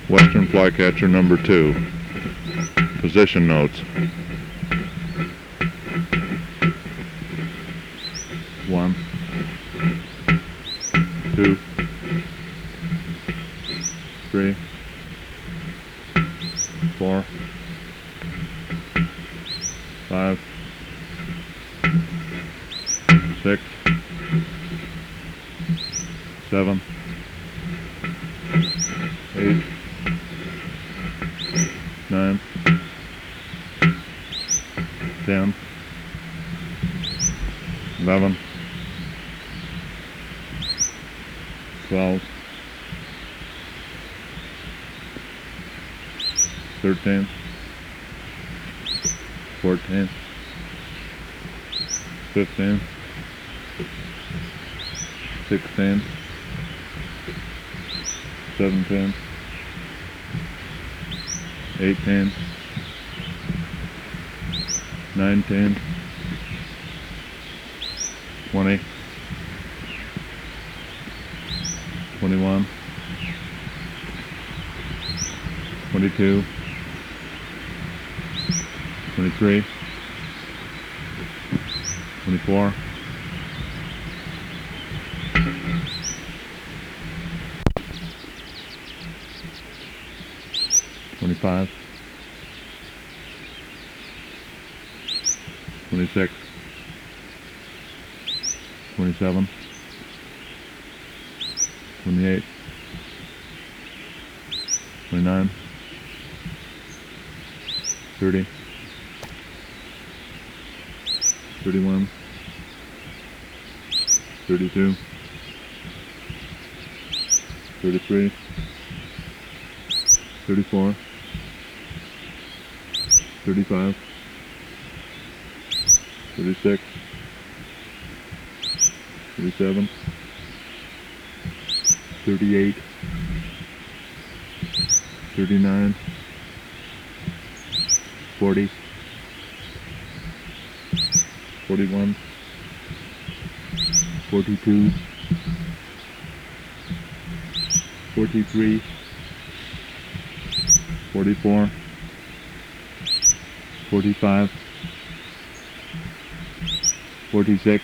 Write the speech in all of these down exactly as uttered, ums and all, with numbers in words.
Western Flycatcher number two. Position notes. One, two, three, four, five, six, seven, eight, nine, ten, eleven, twelve, thirteen, fourteen, fifteen, sixteen, seventeen, eighteen, nineteen, twenty, twenty-one, twenty-two, twenty-three, twenty-four, twenty-five, twenty-six, twenty-seven, twenty-eight, twenty-nine, thirty, thirty-one, thirty-two, thirty-three, thirty-four, thirty-five, thirty-six, thirty-seven, thirty-eight, thirty-nine, forty, forty-one, forty-two, forty-three, forty-four, forty-five, forty-six,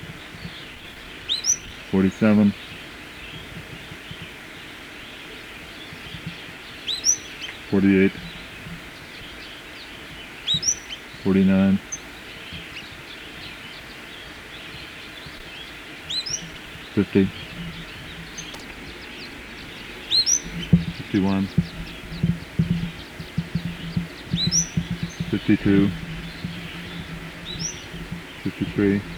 forty-seven, forty-eight, forty-nine, fifty, fifty-one, fifty-two, fifty-three,